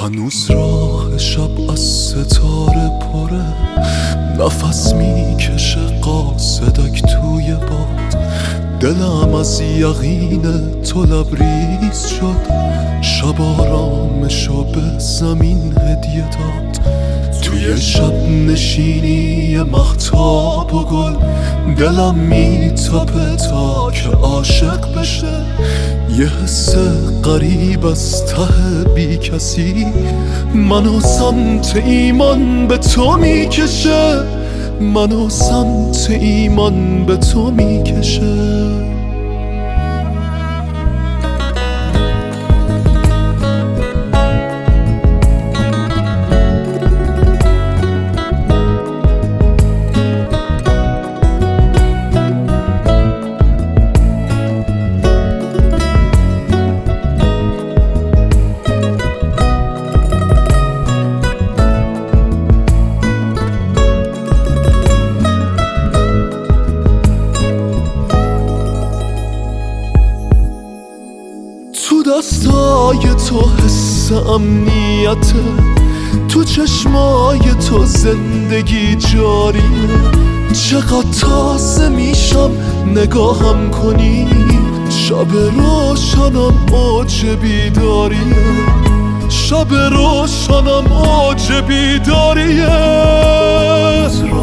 هنوز راه شب از ستاره پره، نفس میکشه قاصدک توی باد. دلم از یقین تو لبریز شد، شب آرامشو به زمین هدیه داد. توی شب نشینی مهتاب و گل، دلم میتپه تا که عاشق بشه. یه حس غریب از ته بی کسی منو سمت ایمان به تو میکشه، منو سمت ایمان به تو میکشه. تو دستای تو حس امنیته، تو چشمای تو زندگی جاریه. چقدر تازه میشم نگاهم کنی، شب روشنم اوج بیداریه، شب روشنم اوج بیداریه.